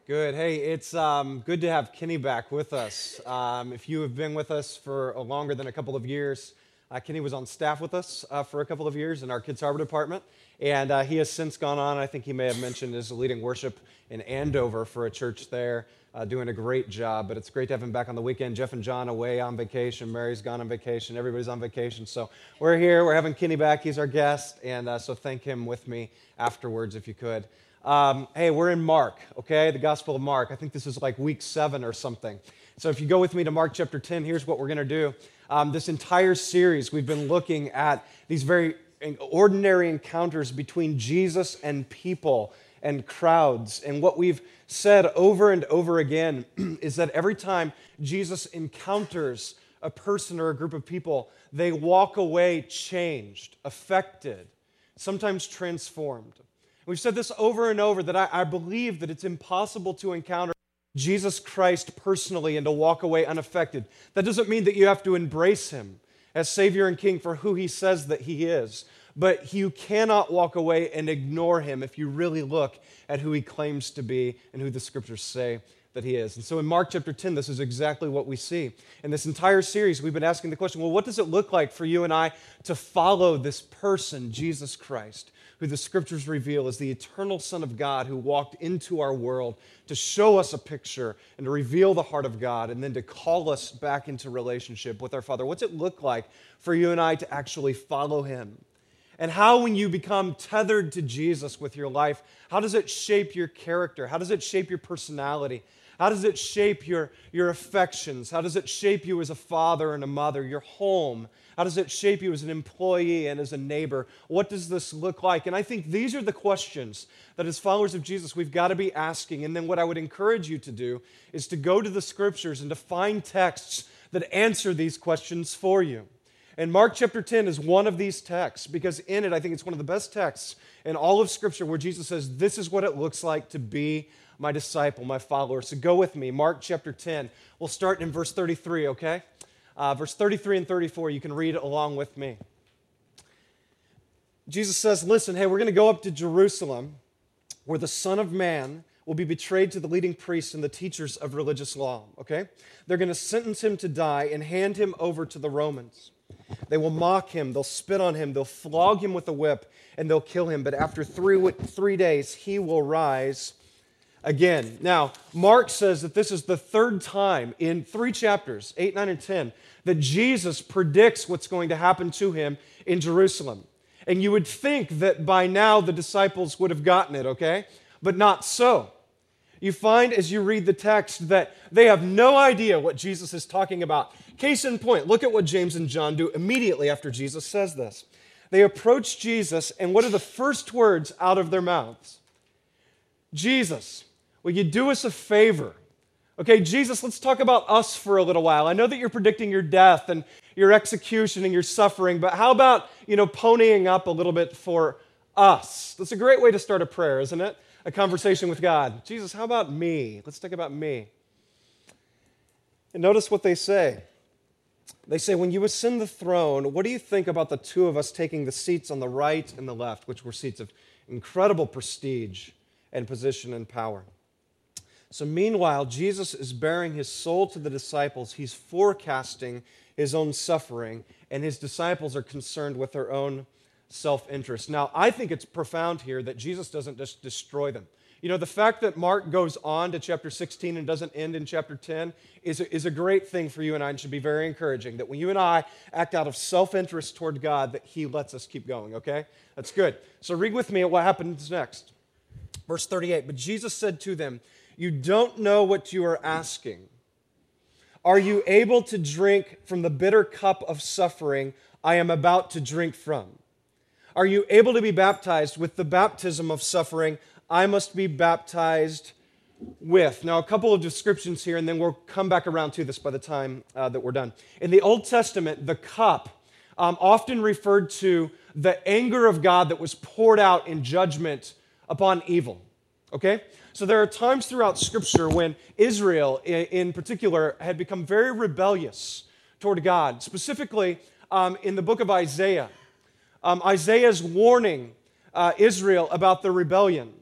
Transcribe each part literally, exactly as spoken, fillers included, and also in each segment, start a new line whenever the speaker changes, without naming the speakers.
Good. Hey, it's um, good to have Kenny back with us. Um, if you have been with us for uh, longer than a couple of years, uh, Kenny was on staff with us uh, for a couple of years in our Kids Harbor department, and uh, he has since gone on. I think he may have mentioned is leading worship in Andover for a church there, uh, doing a great job. But it's great to have him back on the weekend. Jeff and John away on vacation. Mary's gone on vacation. Everybody's on vacation. So we're here. We're having Kenny back. He's our guest, and uh, so thank him with me afterwards if you could. Um, hey, we're in Mark, okay? The Gospel of Mark. I think this is like week seven or something. So if you go with me to Mark chapter ten, here's what we're going to do. Um, this entire series, we've been looking at these very ordinary encounters between Jesus and people and crowds. And what we've said over and over again is that every time Jesus encounters a person or a group of people, they walk away changed, affected, sometimes transformed. We've said this over and over that I, I believe that it's impossible to encounter Jesus Christ personally and to walk away unaffected. That doesn't mean that you have to embrace him as Savior and King for who he says that he is. But you cannot walk away and ignore him if you really look at who he claims to be and who the scriptures say that he is. And so in Mark chapter ten, this is exactly what we see. In this entire series, we've been asking the question, well, what does it look like for you and I to follow this person, Jesus Christ, who the scriptures reveal as the eternal Son of God who walked into our world to show us a picture and to reveal the heart of God and then to call us back into relationship with our Father? What's it look like for you and I to actually follow him? And how, when you become tethered to Jesus with your life, how does it shape your character? How does it shape your personality? How does it shape your, your affections? How does it shape you as a father and a mother, your home? How does it shape you as an employee and as a neighbor? What does this look like? And I think these are the questions that as followers of Jesus we've got to be asking. And then what I would encourage you to do is to go to the scriptures and to find texts that answer these questions for you. And Mark chapter ten is one of these texts because in it I think it's one of the best texts in all of Scripture where Jesus says, this is what it looks like to be my disciple, my follower. So go with me, Mark chapter ten. We'll start in verse thirty-three, okay? Uh, verse thirty-three and thirty-four, you can read along with me. Jesus says, listen, hey, we're going to go up to Jerusalem where the Son of Man will be betrayed to the leading priests and the teachers of religious law, okay? They're going to sentence him to die and hand him over to the Romans. They will mock him, they'll spit on him, they'll flog him with a whip, and they'll kill him. But after three, three days, he will rise again. Now, Mark says that this is the third time in three chapters, eight, nine, and ten, that Jesus predicts what's going to happen to him in Jerusalem. And you would think that by now the disciples would have gotten it, okay? But not so. You find as you read the text that they have no idea what Jesus is talking about. Case in point, look at what James and John do immediately after Jesus says this. They approach Jesus, and what are the first words out of their mouths? Jesus, will you do us a favor? Okay, Jesus, let's talk about us for a little while. I know that you're predicting your death and your execution and your suffering, but how about, you know, ponying up a little bit for us? That's a great way to start a prayer, isn't it? A conversation with God. Jesus, how about me? Let's talk about me. And notice what they say. They say, when you ascend the throne, what do you think about the two of us taking the seats on the right and the left, which were seats of incredible prestige and position and power? So meanwhile, Jesus is bearing his soul to the disciples. He's forecasting his own suffering, and his disciples are concerned with their own self-interest. Now, I think it's profound here that Jesus doesn't just destroy them. You know, the fact that Mark goes on to chapter sixteen and doesn't end in chapter ten is a, is a great thing for you and I and should be very encouraging, that when you and I act out of self-interest toward God, that he lets us keep going, okay? That's good. So read with me at what happens next. Verse thirty-eight, but Jesus said to them, you don't know what you are asking. Are you able to drink from the bitter cup of suffering I am about to drink from? Are you able to be baptized with the baptism of suffering I must be baptized with? Now, a couple of descriptions here, and then we'll come back around to this by the time uh, that we're done. In the Old Testament, the cup um, often referred to the anger of God that was poured out in judgment upon evil, okay? So there are times throughout Scripture when Israel, in particular, had become very rebellious toward God. Specifically, um, in the book of Isaiah, um, Isaiah's warning uh, Israel about the rebellion.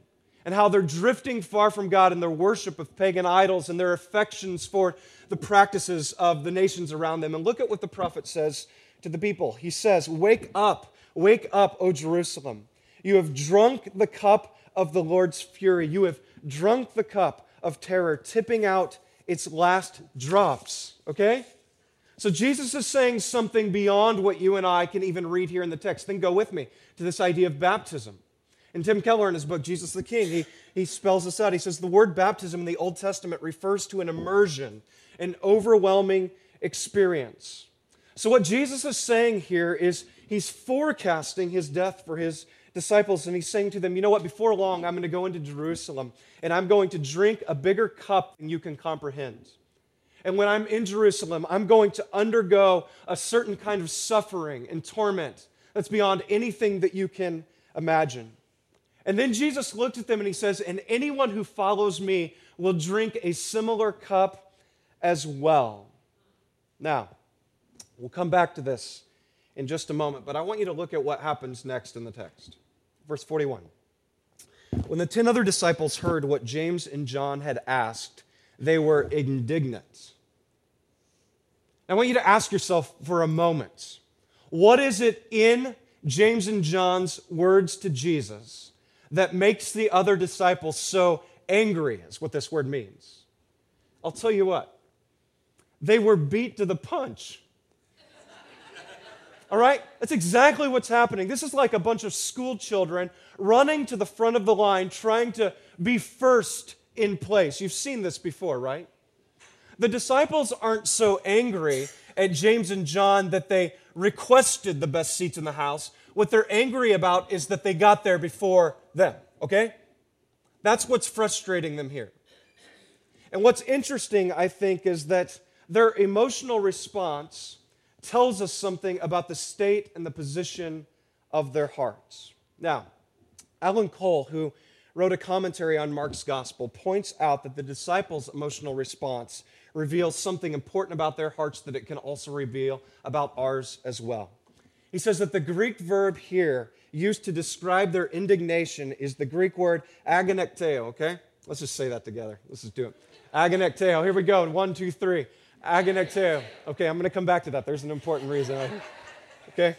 and how they're drifting far from God in their worship of pagan idols and their affections for the practices of the nations around them. And look at what the prophet says to the people. He says, "Wake up, wake up, O Jerusalem. You have drunk the cup of the Lord's fury. You have drunk the cup of terror, tipping out its last drops." Okay? So Jesus is saying something beyond what you and I can even read here in the text. Then go with me to this idea of baptism. And Tim Keller, in his book, Jesus the King, he, he spells this out. He says, the word baptism in the Old Testament refers to an immersion, an overwhelming experience. So what Jesus is saying here is he's forecasting his death for his disciples, and he's saying to them, you know what, before long, I'm going to go into Jerusalem, and I'm going to drink a bigger cup than you can comprehend. And when I'm in Jerusalem, I'm going to undergo a certain kind of suffering and torment that's beyond anything that you can imagine. And then Jesus looked at them and he says, and anyone who follows me will drink a similar cup as well. Now, we'll come back to this in just a moment, but I want you to look at what happens next in the text. Verse forty-one. When the ten other disciples heard what James and John had asked, they were indignant. I want you to ask yourself for a moment, what is it in James and John's words to Jesus that makes the other disciples so angry, is what this word means? I'll tell you what. They were beat to the punch. All right? That's exactly what's happening. This is like a bunch of school children running to the front of the line, trying to be first in place. You've seen this before, right? The disciples aren't so angry at James and John that they requested the best seats in the house. What they're angry about is that they got there before them, okay? That's what's frustrating them here. And what's interesting, I think, is that their emotional response tells us something about the state and the position of their hearts. Now, Alan Cole, who wrote a commentary on Mark's gospel, points out that the disciples' emotional response reveals something important about their hearts that it can also reveal about ours as well. He says that the Greek verb here used to describe their indignation is the Greek word agonekteo, okay? Let's just say that together. Let's just do it. Agonekteo. Here we go. One, two, three. Agonekteo. Okay, I'm going to come back to that. There's an important reason. Okay?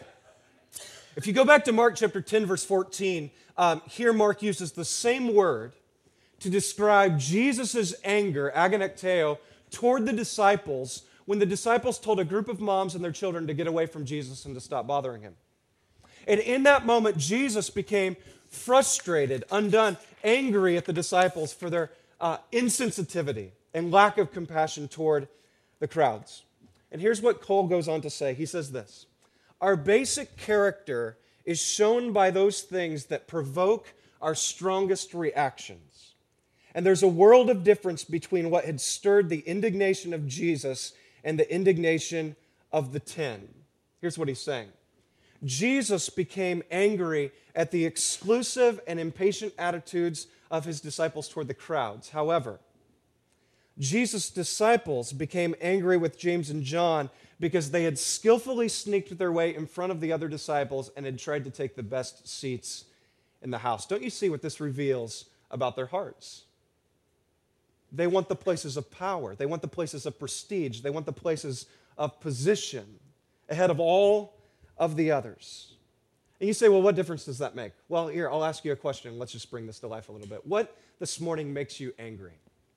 If you go back to Mark chapter ten, verse fourteen, um, here Mark uses the same word to describe Jesus' anger, agonekteo, toward the disciples when the disciples told a group of moms and their children to get away from Jesus and to stop bothering him. And in that moment, Jesus became frustrated, undone, angry at the disciples for their uh, insensitivity and lack of compassion toward the crowds. And here's what Cole goes on to say. He says this: our basic character is shown by those things that provoke our strongest reactions. And there's a world of difference between what had stirred the indignation of Jesus and the indignation of the ten. Here's what he's saying. Jesus became angry at the exclusive and impatient attitudes of his disciples toward the crowds. However, Jesus' disciples became angry with James and John because they had skillfully sneaked their way in front of the other disciples and had tried to take the best seats in the house. Don't you see what this reveals about their hearts? They want the places of power. They want the places of prestige. They want the places of position ahead of all of the others. And you say, well, what difference does that make? Well, here, I'll ask you a question. Let's just bring this to life a little bit. What this morning makes you angry?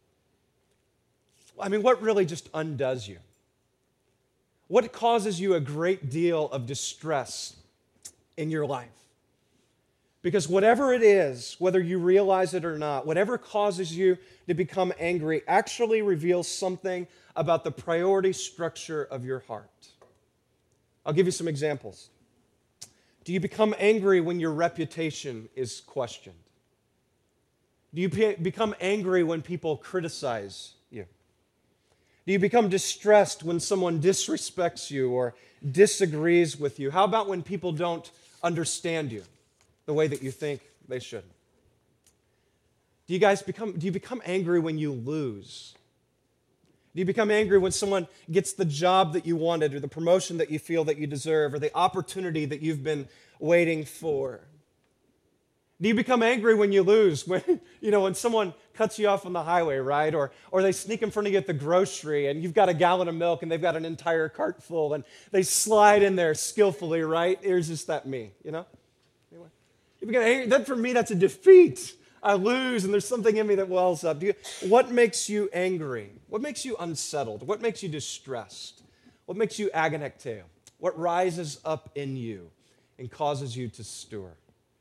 I mean, what really just undoes you? What causes you a great deal of distress in your life? Because whatever it is, whether you realize it or not, whatever causes you to become angry actually reveals something about the priority structure of your heart. I'll give you some examples. Do you become angry when your reputation is questioned? Do you pe- become angry when people criticize you? Do you become distressed when someone disrespects you or disagrees with you? How about when people don't understand you the way that you think they should? Do you guys become, do you become angry when you lose? Do you become angry when someone gets the job that you wanted or the promotion that you feel that you deserve or the opportunity that you've been waiting for? Do you become angry when you lose? When, you know, when someone cuts you off on the highway, right? Or, or they sneak in front of you at the grocery and you've got a gallon of milk and they've got an entire cart full and they slide in there skillfully, right? Here's just that me, you know? Anyway, you become angry. That, for me, that's a defeat. I lose and there's something in me that wells up. Do you, what makes you angry? What makes you unsettled? What makes you distressed? What makes you agonecteo? What rises up in you and causes you to stir?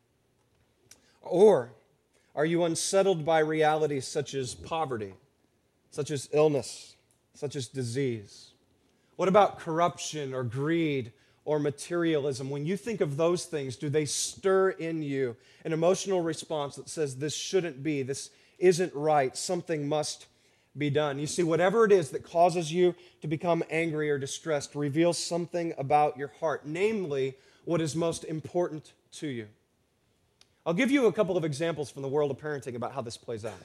Or are you unsettled by realities such as poverty, such as illness, such as disease? What about corruption or greed or materialism? When you think of those things, do they stir in you an emotional response that says, this shouldn't be, this isn't right, something must be done? You see, whatever it is that causes you to become angry or distressed reveals something about your heart, namely what is most important to you. I'll give you a couple of examples from the world of parenting about how this plays out.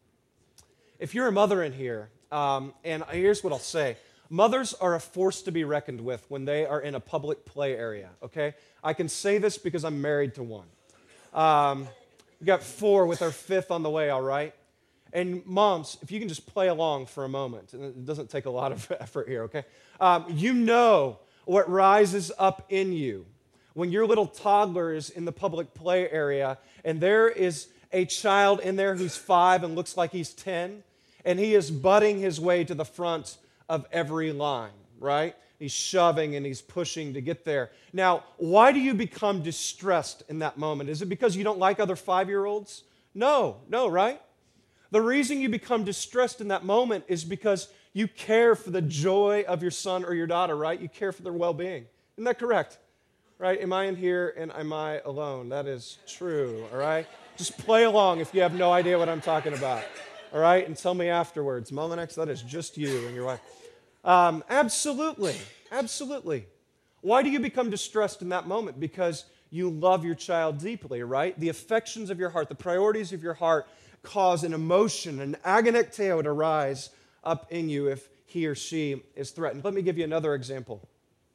If you're a mother in here, um, and here's what I'll say. Mothers are a force to be reckoned with when they are in a public play area, okay? I can say this because I'm married to one. Um, we got four with our fifth on the way, all right? And moms, if you can just play along for a moment, and it doesn't take a lot of effort here, okay? Um, you know what rises up in you when your little toddler is in the public play area and there is a child in there who's five and looks like he's ten, and he is butting his way to the front of every line, right? He's shoving and he's pushing to get there. Now, why do you become distressed in that moment? Is it because you don't like other five-year-olds? No, no, right? The reason you become distressed in that moment is because you care for the joy of your son or your daughter, right? You care for their well-being. Isn't that correct? Right? Am I in here and am I alone? That is true, all right? Just play along if you have no idea what I'm talking about, all right? And tell me afterwards. Molinex, that is just you and your wife. Um, absolutely, absolutely. Why do you become distressed in that moment? Because you love your child deeply, right? The affections of your heart, the priorities of your heart cause an emotion, an agonecteo to rise up in you if he or she is threatened. Let me give you another example.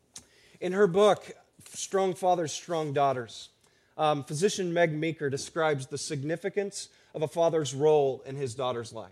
In her book, Strong Fathers, Strong Daughters, um, physician Meg Meeker describes the significance of a father's role in his daughter's life.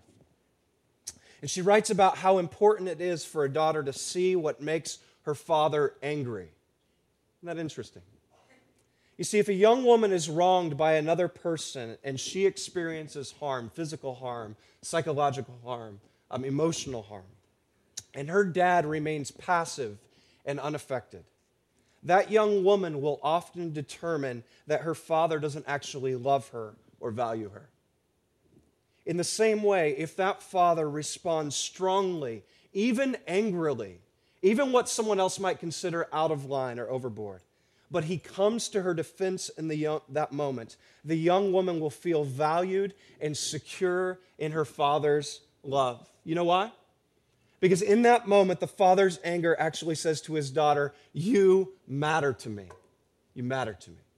And she writes about how important it is for a daughter to see what makes her father angry. Isn't that interesting? You see, if a young woman is wronged by another person and she experiences harm, physical harm, psychological harm, um, emotional harm, and her dad remains passive and unaffected, that young woman will often determine that her father doesn't actually love her or value her. In the same way, if that father responds strongly, even angrily, even what someone else might consider out of line or overboard, but he comes to her defense in the young, that moment, the young woman will feel valued and secure in her father's love. You know why? Because in that moment, the father's anger actually says to his daughter, you matter to me. You matter to me.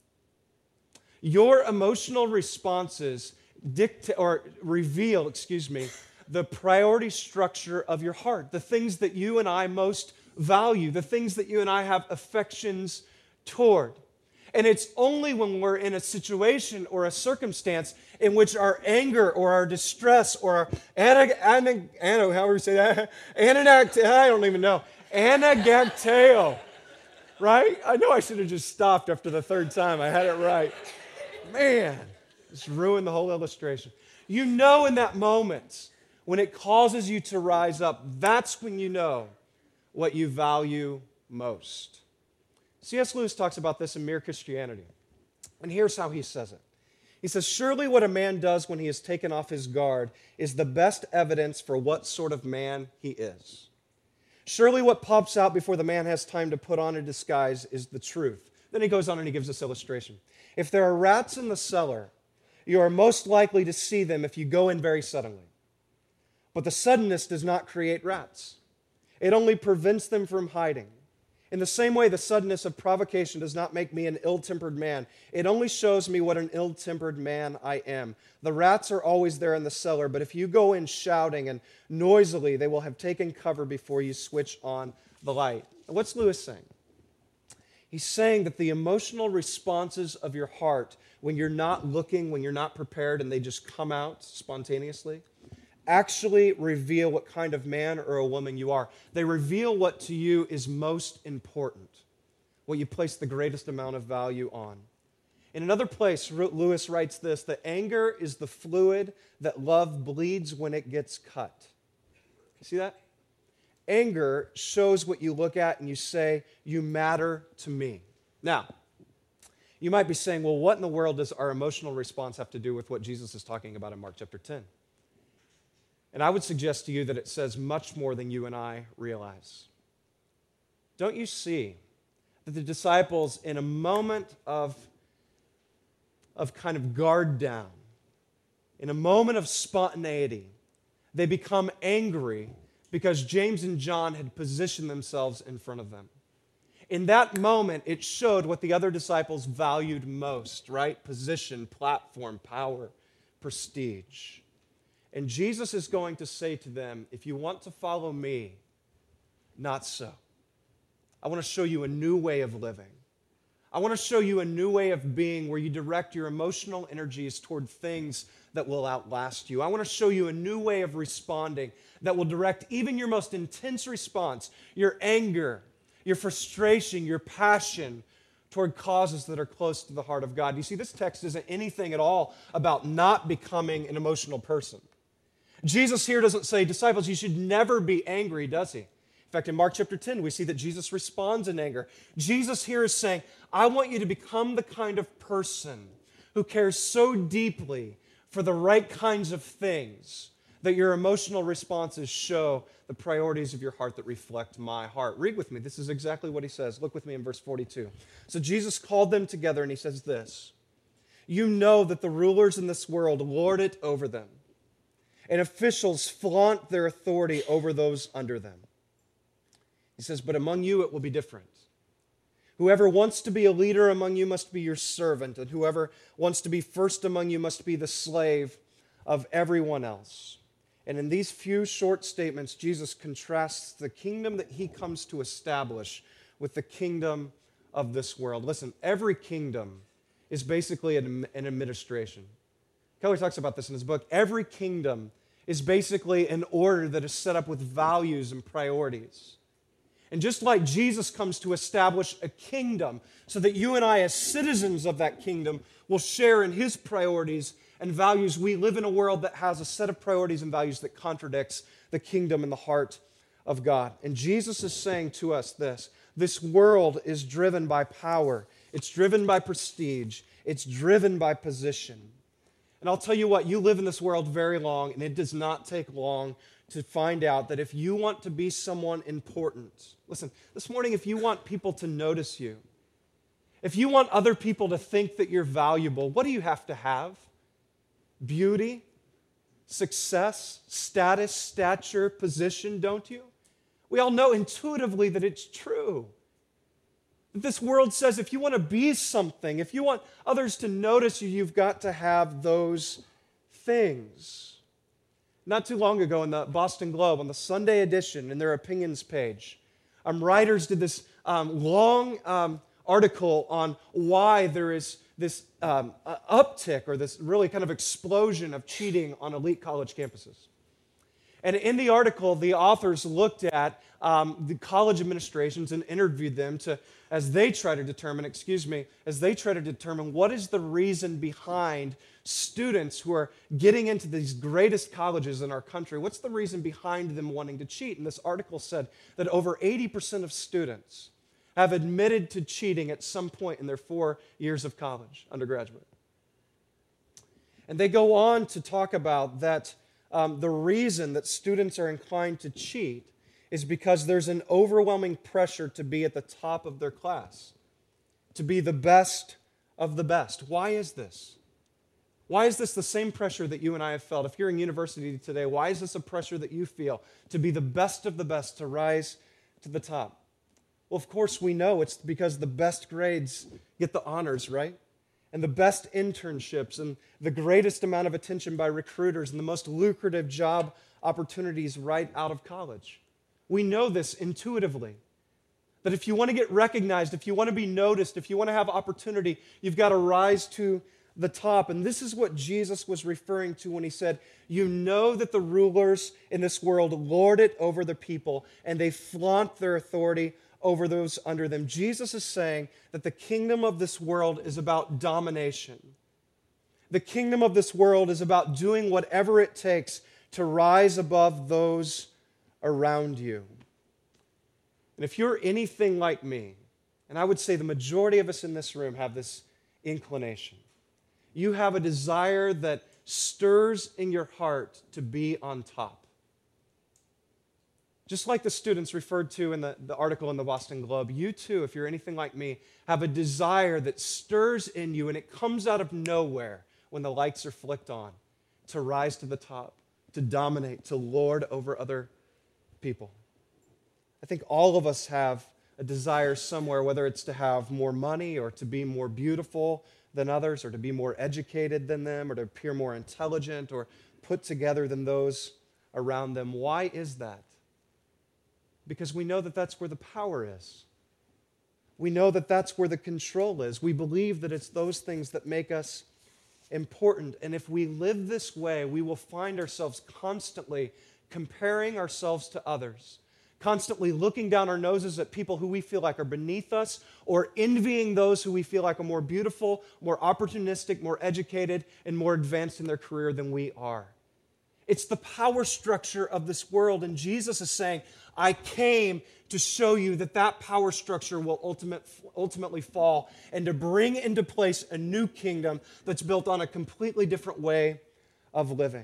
Your emotional responses dictate or reveal, excuse me, the priority structure of your heart, the things that you and I most value, the things that you and I have affections toward. And it's only when we're in a situation or a circumstance in which our anger or our distress or our anag, anag, anag, however you say that, anag, I don't even know, anagacteo, right? I know I should have just stopped after the third time. I had it right. Man, just ruined the whole illustration. You know in that moment when it causes you to rise up, that's when you know what you value most. C S Lewis talks about this in Mere Christianity. And here's how he says it. He says, surely what a man does when he has taken off his guard is the best evidence for what sort of man he is. Surely what pops out before the man has time to put on a disguise is the truth. Then he goes on and he gives this illustration. If there are rats in the cellar, you are most likely to see them if you go in very suddenly. But the suddenness does not create rats. It only prevents them from hiding. In the same way, the suddenness of provocation does not make me an ill-tempered man. It only shows me what an ill-tempered man I am. The rats are always there in the cellar, but if you go in shouting and noisily, they will have taken cover before you switch on the light. What's Lewis saying? He's saying that the emotional responses of your heart, when you're not looking, when you're not prepared, and they just come out spontaneously, actually reveal what kind of man or a woman you are. They reveal what to you is most important, what you place the greatest amount of value on. In another place, Lewis writes this, that anger is the fluid that love bleeds when it gets cut. You see that? Anger shows what you look at and you say, you matter to me. Now, you might be saying, well, what in the world does our emotional response have to do with what Jesus is talking about in Mark chapter ten? And I would suggest to you that it says much more than you and I realize. Don't you see that the disciples, in a moment of, of kind of guard down, in a moment of spontaneity, they become angry because James and John had positioned themselves in front of them. In that moment, it showed what the other disciples valued most, right? Position, platform, power, prestige. And Jesus is going to say to them, if you want to follow me, not so. I want to show you a new way of living. I want to show you a new way of being where you direct your emotional energies toward things that will outlast you. I want to show you a new way of responding that will direct even your most intense response, your anger, your frustration, your passion toward causes that are close to the heart of God. You see, this text isn't anything at all about not becoming an emotional person. Jesus here doesn't say, disciples, you should never be angry, does he? In fact, in Mark chapter ten, we see that Jesus responds in anger. Jesus here is saying, I want you to become the kind of person who cares so deeply for the right kinds of things that your emotional responses show the priorities of your heart that reflect my heart. Read with me. This is exactly what he says. Look with me in verse forty-two. So Jesus called them together and he says this, you know that the rulers in this world lord it over them, and officials flaunt their authority over those under them. He says, but among you it will be different. Whoever wants to be a leader among you must be your servant, and whoever wants to be first among you must be the slave of everyone else. And in these few short statements, Jesus contrasts the kingdom that he comes to establish with the kingdom of this world. Listen, every kingdom is basically an administration. Keller talks about this in his book. Every kingdom is basically an order that is set up with values and priorities. And just like Jesus comes to establish a kingdom so that you and I, as citizens of that kingdom, will share in his priorities and values, we live in a world that has a set of priorities and values that contradicts the kingdom and the heart of God. And Jesus is saying to us this, this world is driven by power. It's driven by prestige. It's driven by position. And I'll tell you what, you live in this world very long, and it does not take long to find out that if you want to be someone important, listen, this morning, if you want people to notice you, if you want other people to think that you're valuable, what do you have to have? Beauty, success, status, stature, position, don't you? We all know intuitively that it's true. This world says if you want to be something, if you want others to notice you, you've got to have those things. Not too long ago in the Boston Globe, on the Sunday edition, in their opinions page, um, writers did this um, long um, article on why there is this um, uh, uptick or this really kind of explosion of cheating on elite college campuses. And in the article, the authors looked at um, the college administrations and interviewed them to, as they try to determine, excuse me, as they try to determine what is the reason behind students who are getting into these greatest colleges in our country. What's the reason behind them wanting to cheat? And this article said that over eighty percent of students have admitted to cheating at some point in their four years of college, undergraduate. And they go on to talk about that Um, the reason that students are inclined to cheat is because there's an overwhelming pressure to be at the top of their class, to be the best of the best. Why is this? Why is this the same pressure that you and I have felt? If you're in university today, why is this a pressure that you feel to be the best of the best, to rise to the top? Well, of course we know it's because the best grades get the honors, right? And the best internships and the greatest amount of attention by recruiters and the most lucrative job opportunities right out of college. We know this intuitively. That if you want to get recognized, if you want to be noticed, if you want to have opportunity, you've got to rise to the top. And this is what Jesus was referring to when he said, you know that the rulers in this world lord it over the people, and they flaunt their authority over those under them. Jesus is saying that the kingdom of this world is about domination. The kingdom of this world is about doing whatever it takes to rise above those around you. And if you're anything like me, and I would say the majority of us in this room have this inclination, you have a desire that stirs in your heart to be on top. Just like the students referred to in the, the article in the Boston Globe, you too, if you're anything like me, have a desire that stirs in you and it comes out of nowhere when the lights are flicked on, to rise to the top, to dominate, to lord over other people. I think all of us have a desire somewhere, whether it's to have more money or to be more beautiful than others or to be more educated than them or to appear more intelligent or put together than those around them. Why is that? Because we know that that's where the power is. We know that that's where the control is. We believe that it's those things that make us important. And if we live this way, we will find ourselves constantly comparing ourselves to others, constantly looking down our noses at people who we feel like are beneath us, or envying those who we feel like are more beautiful, more opportunistic, more educated, and more advanced in their career than we are. It's the power structure of this world, and Jesus is saying, I came to show you that that power structure will ultimate, ultimately fall and to bring into place a new kingdom that's built on a completely different way of living.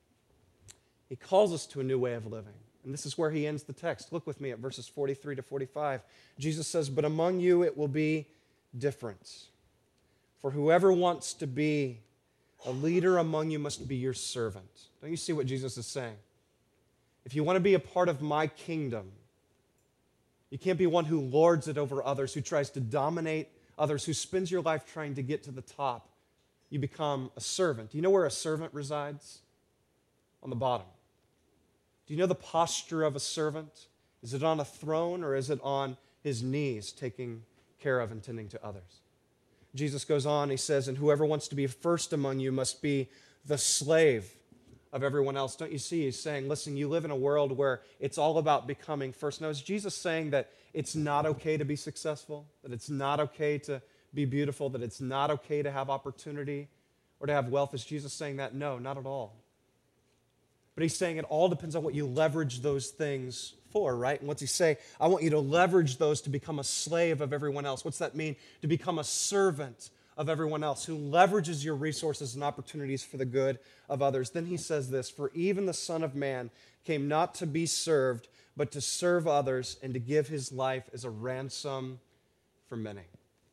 He calls us to a new way of living. And this is where he ends the text. Look with me at verses forty-three to forty-five. Jesus says, but among you it will be different. For whoever wants to be a leader among you must be your servant. Don't you see what Jesus is saying? If you want to be a part of my kingdom, you can't be one who lords it over others, who tries to dominate others, who spends your life trying to get to the top. You become a servant. Do you know where a servant resides? On the bottom. Do you know the posture of a servant? Is it on a throne or is it on his knees taking care of and tending to others? Jesus goes on, he says, and whoever wants to be first among you must be the slave of everyone else. Don't you see? He's saying, listen, you live in a world where it's all about becoming first. Now, is Jesus saying that it's not okay to be successful, that it's not okay to be beautiful, that it's not okay to have opportunity or to have wealth? Is Jesus saying that? No, not at all. But he's saying it all depends on what you leverage those things for, right? And what's he say? I want you to leverage those to become a slave of everyone else. What's that mean? To become a servant of everyone else who leverages your resources and opportunities for the good of others. Then he says this, for even the Son of Man came not to be served, but to serve others and to give his life as a ransom for many.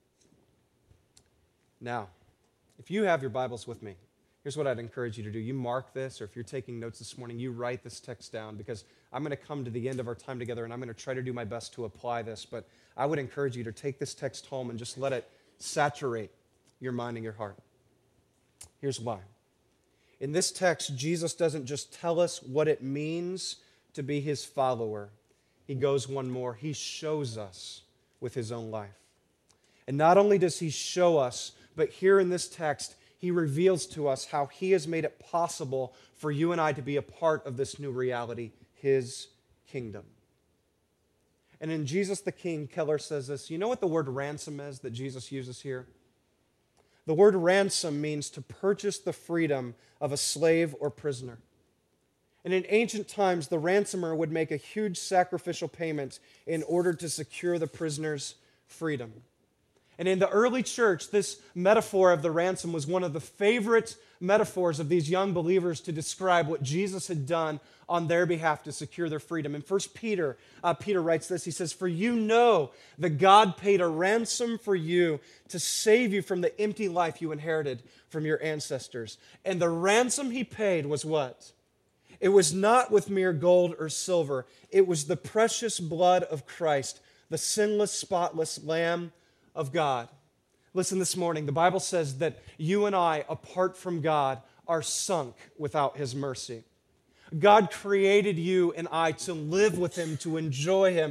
Now, if you have your Bibles with me, here's what I'd encourage you to do. You mark this, or if you're taking notes this morning, you write this text down, because I'm going to come to the end of our time together and I'm going to try to do my best to apply this. But I would encourage you to take this text home and just let it saturate your mind and your heart. Here's why. In this text, Jesus doesn't just tell us what it means to be his follower. He goes one more. He shows us with his own life. And not only does he show us, but here in this text, he reveals to us how he has made it possible for you and I to be a part of this new reality, his kingdom. And in Jesus the King, Keller says this, you know what the word ransom is that Jesus uses here? The word ransom means to purchase the freedom of a slave or prisoner. And in ancient times, the ransomer would make a huge sacrificial payment in order to secure the prisoner's freedom. And in the early church, this metaphor of the ransom was one of the favorite metaphors of these young believers to describe what Jesus had done on their behalf to secure their freedom. In First Peter, uh, Peter writes this. He says, for you know that God paid a ransom for you to save you from the empty life you inherited from your ancestors. And the ransom he paid was what? It was not with mere gold or silver. It was the precious blood of Christ, the sinless, spotless Lamb of God. Listen this morning, the Bible says that you and I, apart from God, are sunk without his mercy. God created you and I to live with him, to enjoy him,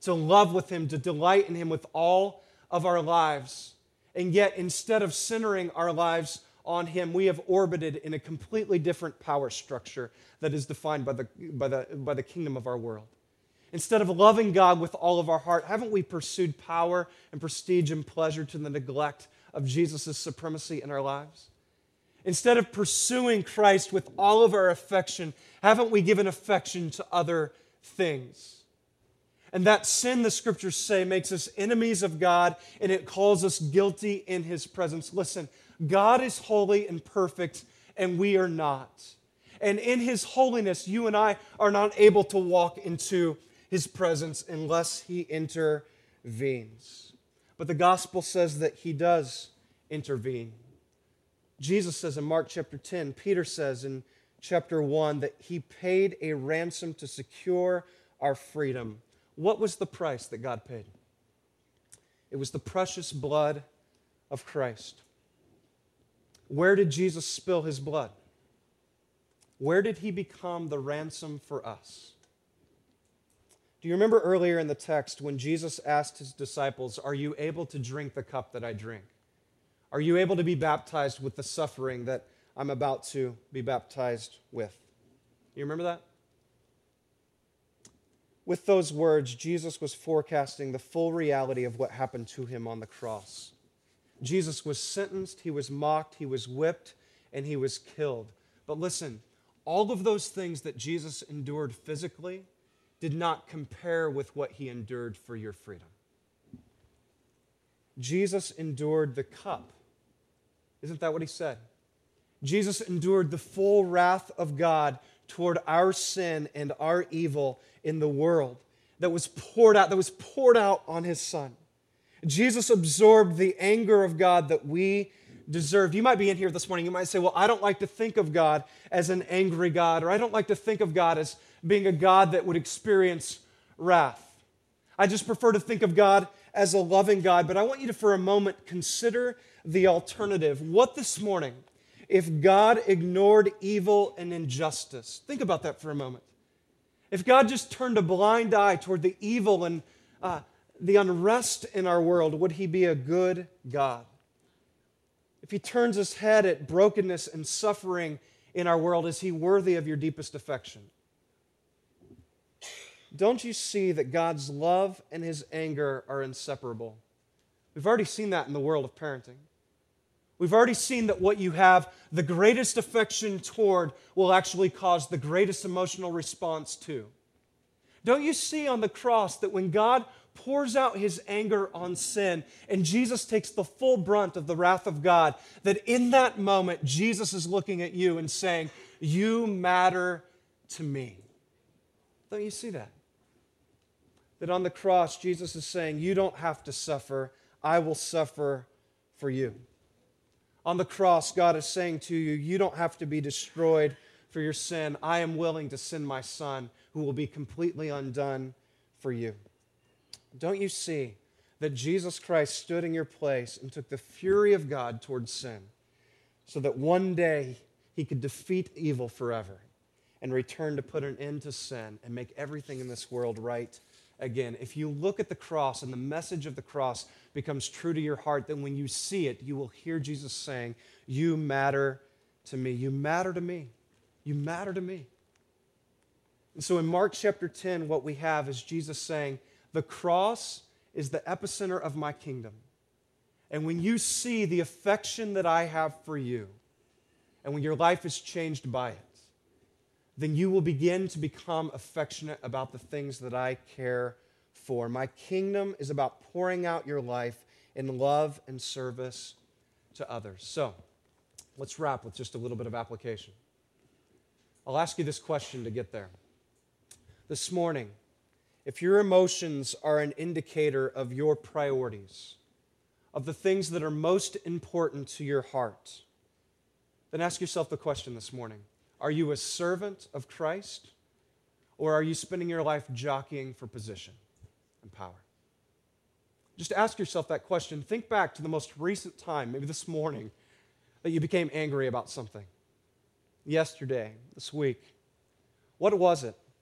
to love with him, to delight in him with all of our lives. And yet, instead of centering our lives on him, we have orbited in a completely different power structure that is defined by the, by the, by the kingdom of our world. Instead of loving God with all of our heart, haven't we pursued power and prestige and pleasure to the neglect of Jesus' supremacy in our lives? Instead of pursuing Christ with all of our affection, haven't we given affection to other things? And that sin, the scriptures say, makes us enemies of God, and it calls us guilty in his presence. Listen, God is holy and perfect, and we are not. And in his holiness, you and I are not able to walk into his presence unless he intervenes. But the gospel says that he does intervene. Jesus says in Mark chapter ten, Peter says in chapter one that he paid a ransom to secure our freedom. What was the price that God paid? It was the precious blood of Christ. Where did Jesus spill his blood? Where did he become the ransom for us? Do you remember earlier in the text when Jesus asked his disciples, "Are you able to drink the cup that I drink? Are you able to be baptized with the suffering that I'm about to be baptized with?" You remember that? With those words, Jesus was forecasting the full reality of what happened to him on the cross. Jesus was sentenced, he was mocked, he was whipped, and he was killed. But listen, all of those things that Jesus endured physically did not compare with what he endured for your freedom. Jesus endured the cup. Isn't that what he said? Jesus endured the full wrath of God toward our sin and our evil in the world that was poured out, that was poured out on his Son. Jesus absorbed the anger of God that we deserved. You might be in here this morning, you might say, well, I don't like to think of God as an angry God, or I don't like to think of God as being a God that would experience wrath. I just prefer to think of God as a loving God. But I want you to, for a moment, consider the alternative. What this morning if God ignored evil and injustice? Think about that for a moment. If God just turned a blind eye toward the evil and uh, the unrest in our world, would he be a good God? If he turns his head at brokenness and suffering in our world, is he worthy of your deepest affection? Don't you see that God's love and his anger are inseparable? We've already seen that in the world of parenting. We've already seen that what you have the greatest affection toward will actually cause the greatest emotional response to. Don't you see on the cross that when God pours out his anger on sin and Jesus takes the full brunt of the wrath of God, that in that moment Jesus is looking at you and saying, "You matter to me"? Don't you see that? That on the cross Jesus is saying, "You don't have to suffer, I will suffer for you." On the cross, God is saying to you, you don't have to be destroyed for your sin. I am willing to send my Son who will be completely undone for you. Don't you see that Jesus Christ stood in your place and took the fury of God towards sin so that one day he could defeat evil forever and return to put an end to sin and make everything in this world right again? If you look at the cross and the message of the cross becomes true to your heart, then when you see it, you will hear Jesus saying, "You matter to me. You matter to me. You matter to me." And so in Mark chapter ten, what we have is Jesus saying, the cross is the epicenter of my kingdom. And when you see the affection that I have for you, and when your life is changed by it, then you will begin to become affectionate about the things that I care for. My kingdom is about pouring out your life in love and service to others. So, let's wrap with just a little bit of application. I'll ask you this question to get there. This morning, if your emotions are an indicator of your priorities, of the things that are most important to your heart, then ask yourself the question this morning. Are you a servant of Christ, or are you spending your life jockeying for position and power? Just ask yourself that question. Think back to the most recent time, maybe this morning, that you became angry about something. Yesterday, this week. What was it?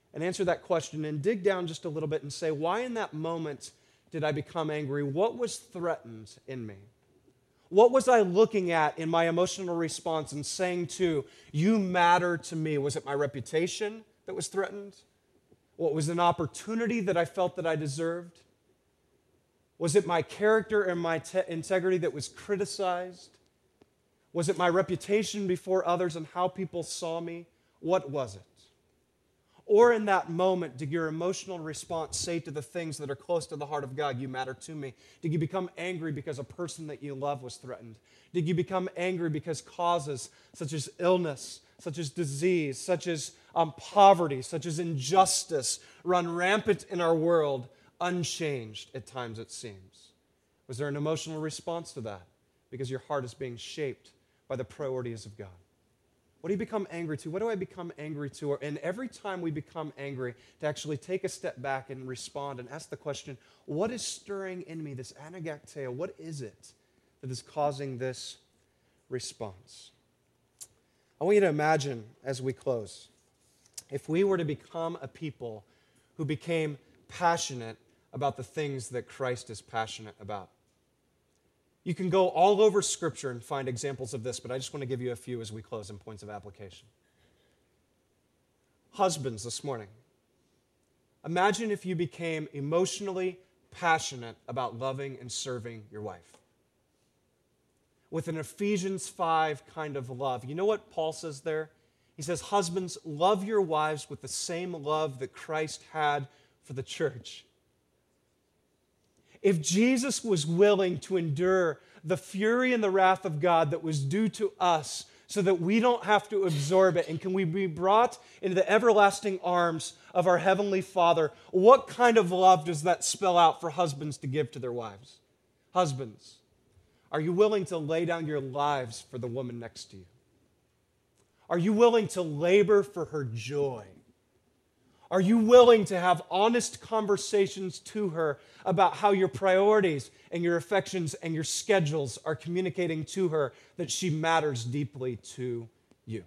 and answer that question and dig down just a little bit and say, why in that moment did I become angry? What was threatened in me? What was I looking at in my emotional response and saying to, you matter to me? Was it my reputation that was threatened? What was an opportunity that I felt that I deserved? Was it my character and my te- integrity that was criticized? Was it my reputation before others and how people saw me? What was it? Or in that moment, did your emotional response say to the things that are close to the heart of God, you matter to me? Did you become angry because a person that you love was threatened? Did you become angry because causes such as illness, such as disease, such as um, poverty, such as injustice run rampant in our world, unchanged at times it seems? Was there an emotional response to that? Because your heart is being shaped by the priorities of God. What do you become angry to? What do I become angry to? And every time we become angry, to actually take a step back and respond and ask the question, what is stirring in me, this anagacteo? What is it that is causing this response? I want you to imagine as we close, if we were to become a people who became passionate about the things that Christ is passionate about. You can go all over Scripture and find examples of this, but I just want to give you a few as we close in points of application. Husbands this morning, imagine if you became emotionally passionate about loving and serving your wife. With an Ephesians five kind of love. You know what Paul says there? He says, husbands, love your wives with the same love that Christ had for the church. If Jesus was willing to endure the fury and the wrath of God that was due to us so that we don't have to absorb it, and can we be brought into the everlasting arms of our Heavenly Father, what kind of love does that spell out for husbands to give to their wives? Husbands, are you willing to lay down your lives for the woman next to you? Are you willing to labor for her joy? Are you willing to have honest conversations to her about how your priorities and your affections and your schedules are communicating to her that she matters deeply to you?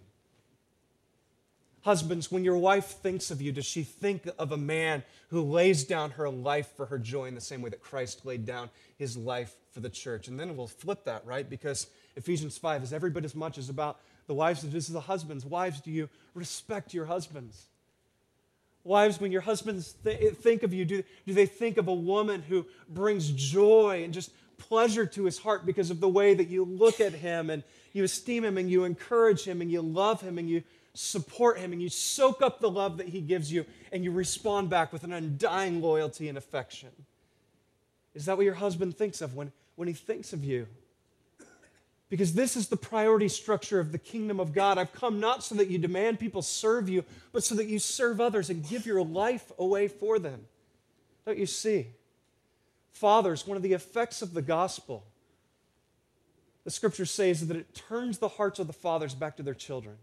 Husbands, when your wife thinks of you, does she think of a man who lays down her life for her joy in the same way that Christ laid down his life for the church? And then we'll flip that, right? Because Ephesians five is every bit as much as about the wives as it is the husbands. Wives, do you respect your husbands? Wives, when your husbands th- think of you, do, do they think of a woman who brings joy and just pleasure to his heart because of the way that you look at him and you esteem him and you encourage him and you love him and you support him and you soak up the love that he gives you and you respond back with an undying loyalty and affection? Is that what your husband thinks of when, when he thinks of you? Because this is the priority structure of the kingdom of God. I've come not so that you demand people serve you, but so that you serve others and give your life away for them. Don't you see? Fathers, one of the effects of the gospel, the scripture says that it turns the hearts of the fathers back to their children.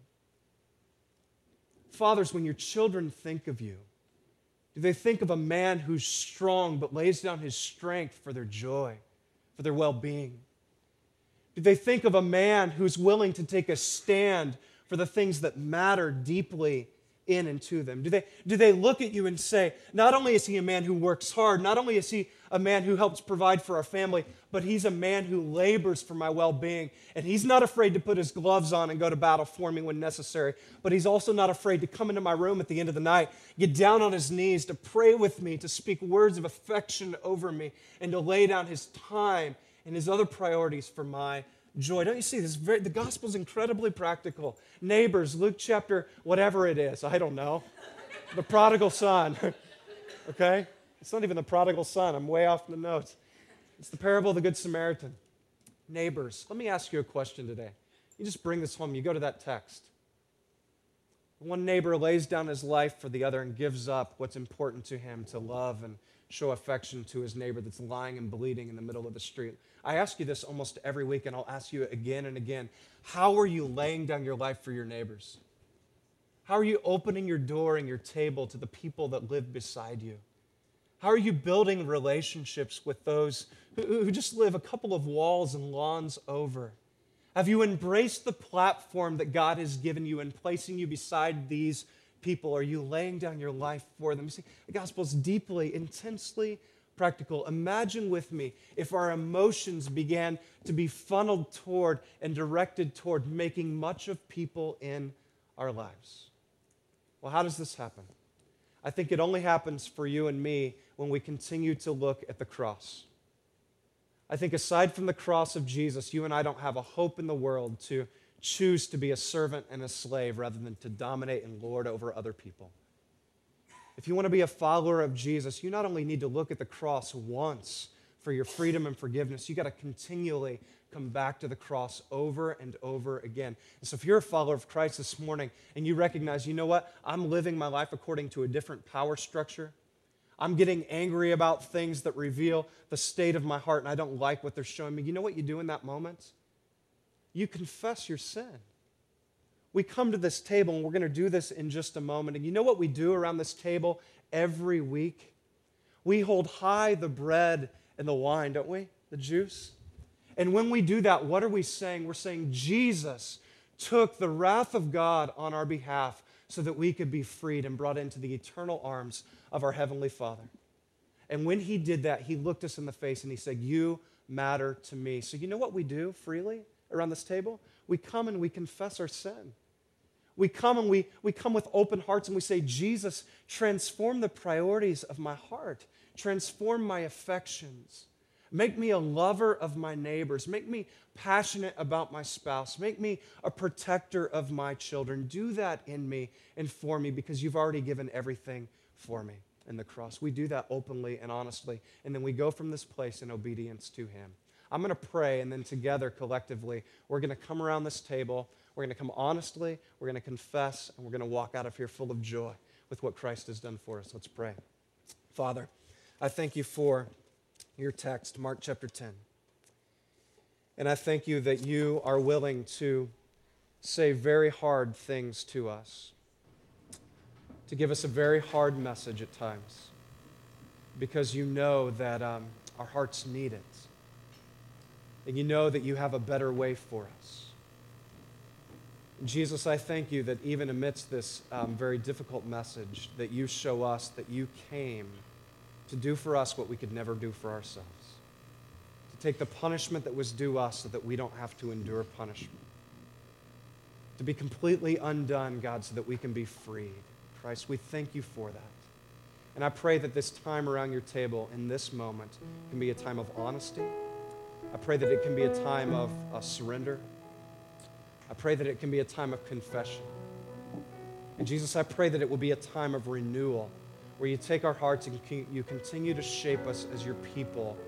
Fathers, when your children think of you, do they think of a man who's strong but lays down his strength for their joy, for their well-being? Do they think of a man who's willing to take a stand for the things that matter deeply in and to them? Do they, do they look at you and say, not only is he a man who works hard, not only is he a man who helps provide for our family, but he's a man who labors for my well-being, and he's not afraid to put his gloves on and go to battle for me when necessary, but he's also not afraid to come into my room at the end of the night, get down on his knees, to pray with me, to speak words of affection over me, and to lay down his time and his other priorities for my joy. Don't you see this? Very, the gospel is incredibly practical. Neighbors, Luke chapter, whatever it is, I don't know. The prodigal son. Okay? It's not even the prodigal son. I'm way off in the notes. It's the parable of the Good Samaritan. Neighbors, let me ask you a question today. You just bring this home. You go to that text. One neighbor lays down his life for the other and gives up what's important to him to love and show affection to his neighbor that's lying and bleeding in the middle of the street. I ask you this almost every week, and I'll ask you again and again. How are you laying down your life for your neighbors? How are you opening your door and your table to the people that live beside you? How are you building relationships with those who, who just live a couple of walls and lawns over? Have you embraced the platform that God has given you and placing you beside these people are you laying down your life for them? You see, the gospel is deeply, intensely practical. Imagine with me if our emotions began to be funneled toward and directed toward making much of people in our lives. Well, how does this happen? I think it only happens for you and me when we continue to look at the cross. I think aside from the cross of Jesus, you and I don't have a hope in the world to choose to be a servant and a slave rather than to dominate and lord over other people. If you want to be a follower of Jesus, you not only need to look at the cross once for your freedom and forgiveness, you got to continually come back to the cross over and over again. And so if you're a follower of Christ this morning and you recognize, you know what, I'm living my life according to a different power structure, I'm getting angry about things that reveal the state of my heart and I don't like what they're showing me, you know what you do in that moment? You confess your sin. We come to this table, and we're going to do this in just a moment. And you know what we do around this table every week? We hold high the bread and the wine, don't we? The juice. And when we do that, what are we saying? We're saying Jesus took the wrath of God on our behalf so that we could be freed and brought into the eternal arms of our Heavenly Father. And when he did that, he looked us in the face and he said, you matter to me. So you know what we do freely around this table? We come and we confess our sin. We come and we, we come with open hearts and we say, Jesus, transform the priorities of my heart. Transform my affections. Make me a lover of my neighbors. Make me passionate about my spouse. Make me a protector of my children. Do that in me and for me because you've already given everything for me in the cross. We do that openly and honestly, and then we go from this place in obedience to him. I'm going to pray, and then together, collectively, we're going to come around this table. We're going to come honestly. We're going to confess, and we're going to walk out of here full of joy with what Christ has done for us. Let's pray. Father, I thank you for your text, Mark chapter ten. And I thank you that you are willing to say very hard things to us, to give us a very hard message at times, because you know that um, our hearts need it. And you know that you have a better way for us. Jesus, I thank you that even amidst this um, very difficult message, that you show us that you came to do for us what we could never do for ourselves. To take the punishment that was due us so that we don't have to endure punishment. To be completely undone, God, so that we can be freed. Christ, we thank you for that. And I pray that this time around your table in this moment can be a time of honesty. I pray that it can be a time of uh, surrender. I pray that it can be a time of confession. And Jesus, I pray that it will be a time of renewal where you take our hearts and you continue to shape us as your people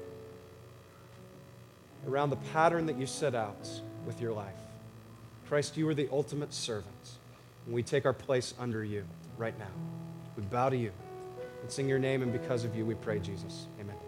around the pattern that you set out with your life. Christ, you are the ultimate servant, and we take our place under you right now. We bow to you and sing your name, and because of you we pray, Jesus. Amen.